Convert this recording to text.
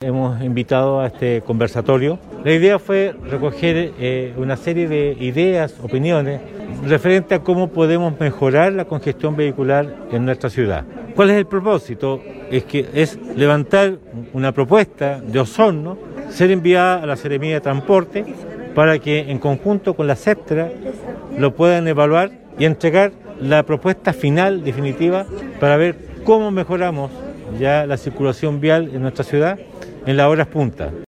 Hemos invitado a este conversatorio. La idea fue recoger una serie de ideas, opiniones, referente a cómo podemos mejorar la congestión vehicular en nuestra ciudad. ¿Cuál es el propósito? Es levantar una propuesta de Osorno, ser enviada a la Seremía de Transporte, para que en conjunto con la CEPTRA lo puedan evaluar y entregar la propuesta final, definitiva, para ver cómo mejoramos ya la circulación vial en nuestra ciudad en las horas punta.